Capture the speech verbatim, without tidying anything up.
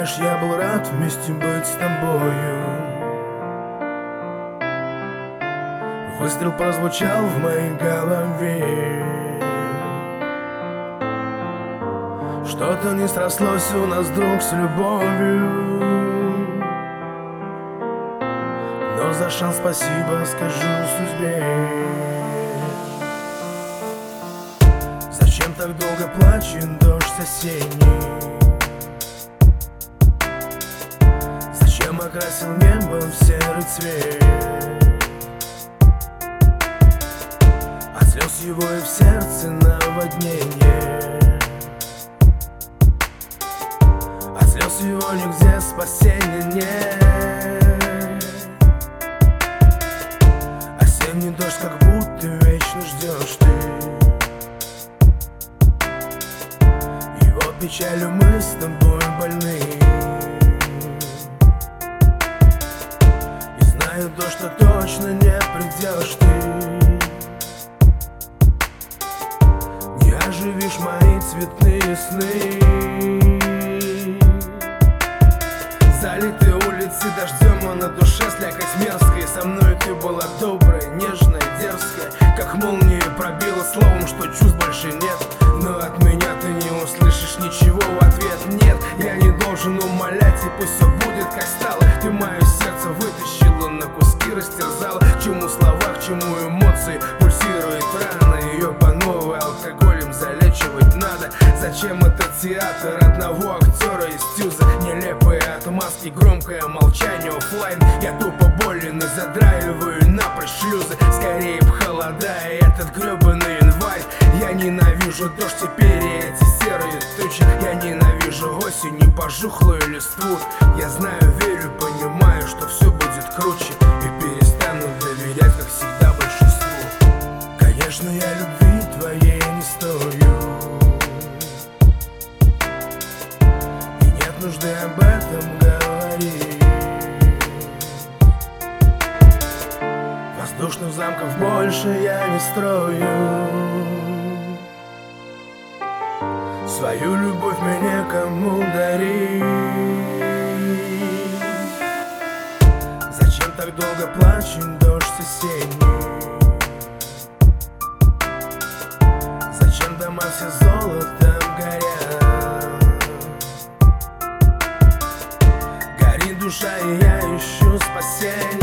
знаешь, я был рад вместе быть с тобою. Выстрел прозвучал в моей голове. Что-то не срослось у нас вдруг с любовью. Но за шанс спасибо скажу судьбе. Зачем так долго плачет дождь осенний? Зачем окрасил небо в серый цвет? От слез его и в сердце наводнение. От слез его нигде спасения нет. Осенний дождь, как будто вечно ждешь ты. Его печалью мы с тобой больны. И знаю то, что точно не придешь ты. Не оживишь мои цветные сны. Залитые улицы дождем, а на душе слякоть мерзкая. Со мной ты была добрая, нежная, дерзкая. Как молния пробила словом, что чувств больше нет. Но от меня ты не услышишь ничего в ответ. Нет, я не должен умолять, и пусть все будет как стало. Ты мое сердце вытащила, на куски растерзала. К чему слова, к чему эмоции? Пульсирует рана, ее по новой алкоголем залечивать надо. Зачем этот театр одного актера из тюза? Нелепые отмазки, громкое молчание оффлайн. Я тупо болен и задраиваю напрочь шлюзы. Скорее б холода и этот гребаный январь. Я ненавижу дождь теперь и эти серые тучи. Я ненавижу осень и пожухлую листву. Я знаю, верю, понимаю, что все будет круче. И перестану доверять, как всегда, большинству. Конечно, я любви твоей не стою. И нет нужды об этом говорить. Воздушных замков больше я не строю. Свою любовь мне кому дарить? Зачем так долго плачет дождь осенний? Зачем дома все золотом горят? Горит душа, и я ищу спасения.